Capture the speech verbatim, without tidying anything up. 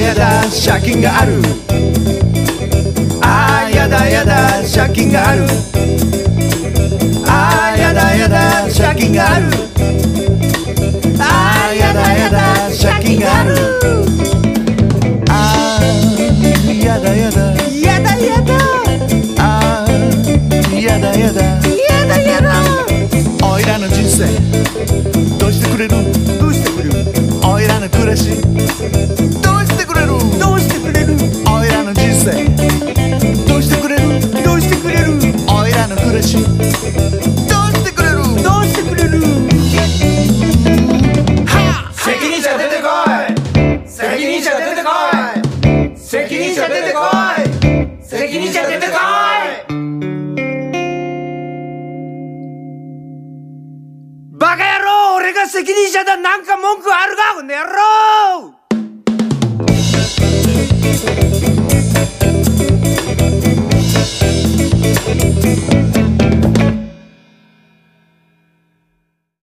やだ借金がある、あーやだやだ借金がある、あーやだやだ借金がある、あーやだやだ借金がある、あーやだやだやだやだあーやだやだやだやだおいらの人生どうしてくれる、 どうしてくれるおいらの暮らしどうしてくれる、 どうしてくれるおいらの人生どうしてくれる、 どうしてくれるおいらの暮らしどうしてくれる、 どうしてくれるはっ責任者出てこい、責任者出てこい、責任者出てこい、責任者出てこい。 バカ野郎、俺が責任者だ、なんか文句あるかこの野郎。